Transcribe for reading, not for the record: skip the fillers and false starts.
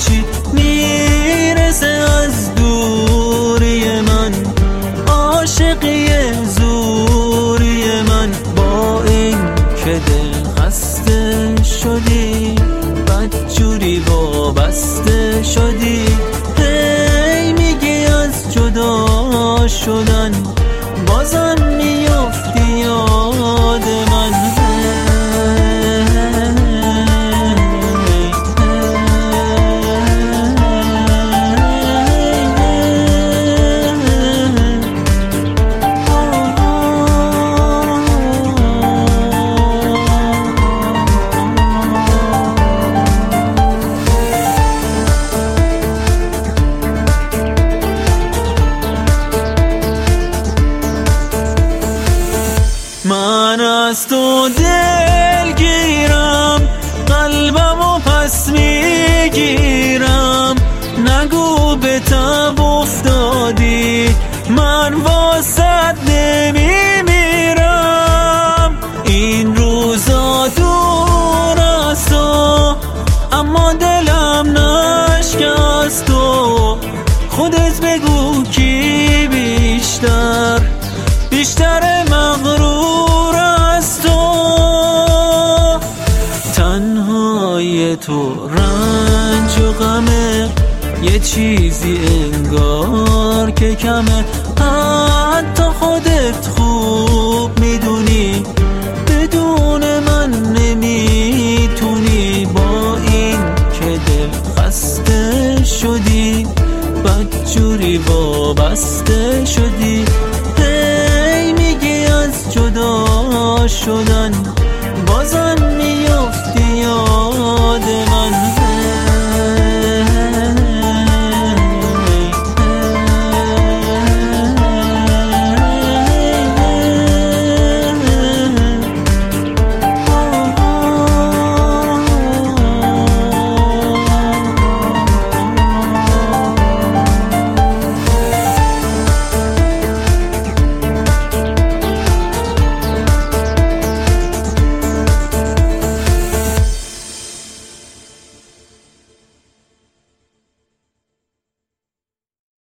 چی میرسه از دوری من، عاشقی زوری من. با این که دل خسته شدی، بدجوری وابسته شدی، هی میگی از جدا شدن، بازم میافتی یاد من. من از تو دلگیرم، قلبمو پس میگیرم، نگو به تب افتادی، من واسد نمیمیرم. این روزا دور از تو، اما دلم نشکست تو. خودت بگو کی بیشتر مغرور از تو. تنهای تو رنج و غمه، یه چیزی انگار که کمه، حتی خودت خوب میدونی، بدون من نمیتونی. با این که دل خسته شدی، بدجوری وابسته شدی، هی میگی از جدا شدن، بازم